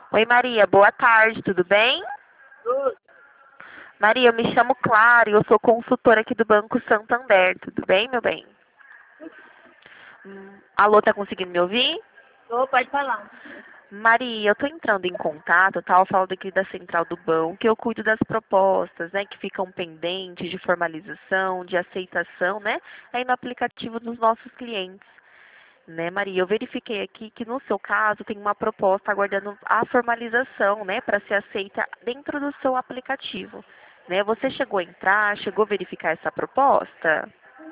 Oi, Maria, boa tarde, tudo bem? Tudo. Maria, eu me chamo Clara e eu sou consultora aqui do Banco Santander, tudo bem, meu bem? Alô, tá conseguindo me ouvir? Pode falar. Maria, eu tô entrando em contato, tá? Eu falo daqui da central do banco, que eu cuido das propostas, né, que ficam pendentes de formalização, de aceitação, né, aí no aplicativo dos nossos clientes. Né, Maria? Eu verifiquei aqui que no seu caso tem uma proposta aguardando a formalização, né, para ser aceita dentro do seu aplicativo. Né? Você chegou a entrar, chegou a verificar essa proposta?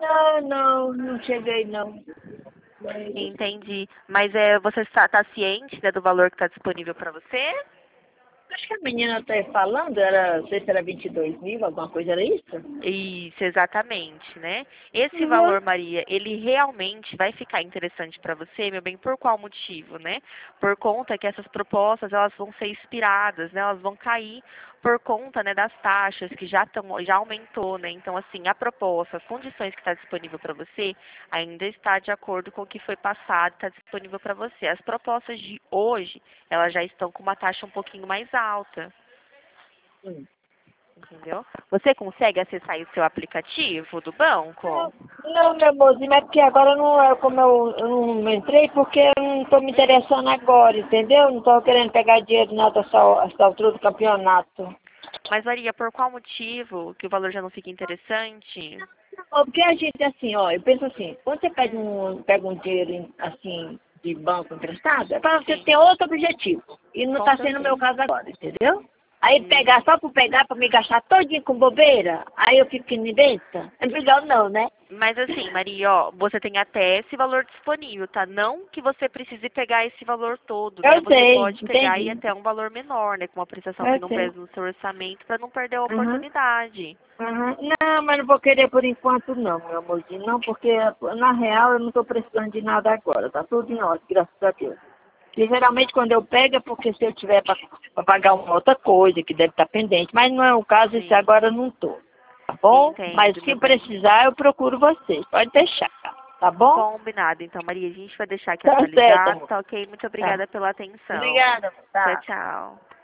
Não cheguei não. Entendi. Mas você tá ciente, né, do valor que está disponível para você? Acho que a menina está falando, não sei se era 22.000, alguma coisa, era isso? Isso, exatamente, né? Esse Uhum. valor, Maria, ele realmente vai ficar interessante para você, meu bem, por qual motivo, né? Por conta que essas propostas, elas vão ser expiradas, né? Elas vão cair por conta, né, das taxas que já aumentou, né? Então, assim, a proposta, as condições que está disponível para você, ainda está de acordo com o que foi passado, está disponível para você. As propostas de hoje, elas já estão com uma taxa um pouquinho mais alta. Hum. Entendeu? Você consegue acessar aí o seu aplicativo do banco? Não, meu mozinho, mas porque agora não é como eu não entrei, porque eu não estou me interessando agora, entendeu? Não estou querendo pegar dinheiro nada essa altura do campeonato. Mas, Maria, por qual motivo que o valor já não fica interessante? Ó, porque a gente, assim, ó, eu penso assim, quando você Hum, pega um dinheiro, assim, de banco emprestado, é para você sim, ter outro objetivo. E não com está sendo o meu certeza. caso agora, entendeu? Aí Hum, pegar só por pegar, para me gastar todinho com bobeira, aí eu fico que me besta. É melhor não, né? mas assim, Maria, ó, você tem até esse valor disponível, tá? Não que você precise pegar esse valor todo, né? Eu Você sei, pode pegar aí entendi. até um valor menor, né? Com uma prestação que Eu não sei. pesa no seu orçamento, para não perder a Uhum. oportunidade. Uhum. Não, mas não vou querer por enquanto não, meu amorzinho. Não, porque na real eu não estou precisando de nada agora. Tá tudo em ordem, graças a Deus. E geralmente quando eu pego é porque se eu tiver para pagar uma outra coisa que deve estar pendente, mas não é o caso, isso Sim, agora eu não estou. Tá bom? Mas entendo, se meu bem. precisar eu procuro vocês. Pode deixar, tá bom? Combinado. Então, Maria, a gente vai deixar aqui Tá certo, atualizado, amor. tá ok? Muito Tá. obrigada pela atenção. Obrigada, amor. Tchau, Tá. tchau.